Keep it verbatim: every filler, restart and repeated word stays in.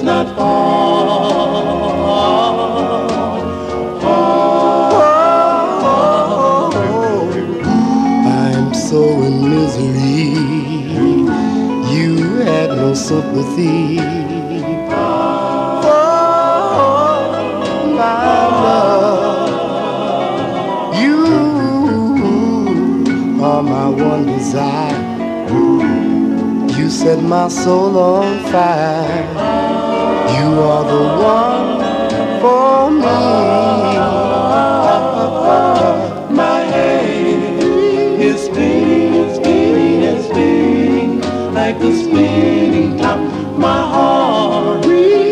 not far. Oh, I'm so in misery. You had no sympathy for my love. You are my one desire. You set my soul on fire. You are the one for me. My head is spinning, spinning and spinning like the spinning top. My heart